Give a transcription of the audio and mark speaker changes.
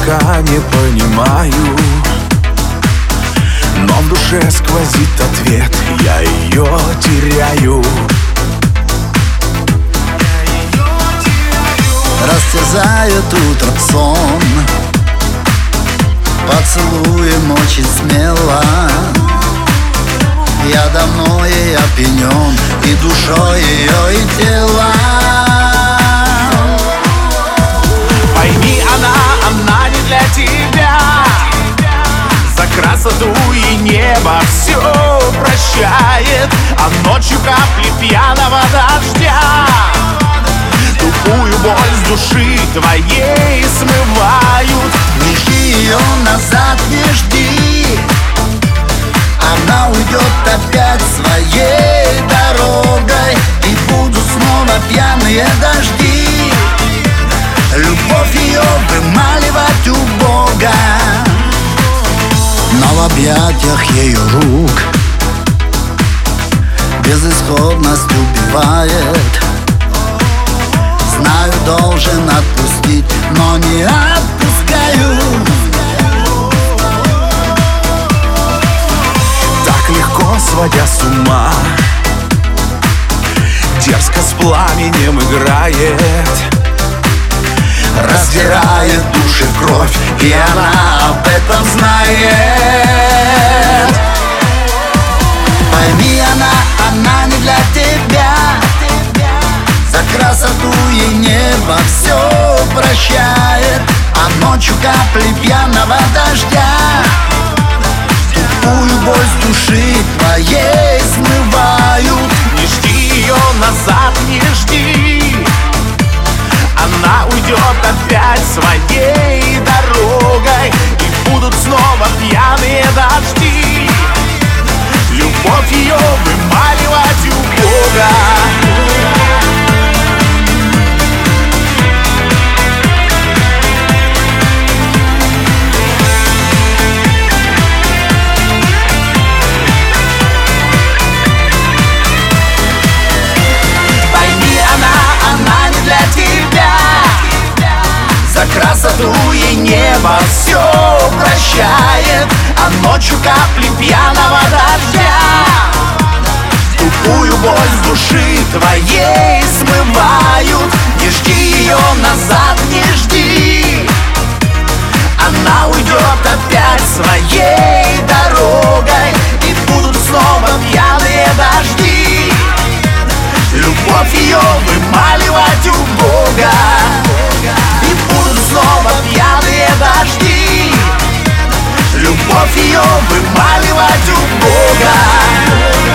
Speaker 1: пока не понимаю, но в душе сквозит ответ, я ее теряю.
Speaker 2: Растерзает утром сон поцелуем очень смело. Я давно ей опьянен, и душой ее, и телом.
Speaker 1: Пойми, она не для тебя. За красоту и небо все прощает, а ночью капли пьяного дождя тупую боль с души твоей смывают.
Speaker 2: Не жди ее назад, не жди, она уйдет опять своей дорогой, и будут снова пьяные дожди. Любовь ее вымаливать у Бога, но в объятиях ее рук безысходность убивает. Знаю, должен отпустить, но не отпускаю.
Speaker 1: Так легко сводя с ума, дерзко с пламенем играет, раздирает души кровь, и она об этом знает.
Speaker 2: Пойми, она не для тебя. За красоту ей небо все прощает, а ночью капли пьяного дождя тупую боль с души твоей смывают.
Speaker 1: Не жди ее назад, не жди, она уйдет опять своей дорогой, и будут снова пьяные дожди. Любовь ее вымаливать у Бога. Красоту и небо все прощает, а ночью капли пьяного дождя тупую боль с души твоей смывают. Не жди ее назад, не жди, она уйдет опять своей дорогой, и будут снова пьяные дожди. Любовь ее вымаливать у Бога, и будут снова пьяные дожди. Любовь ее вымаливать у Бога.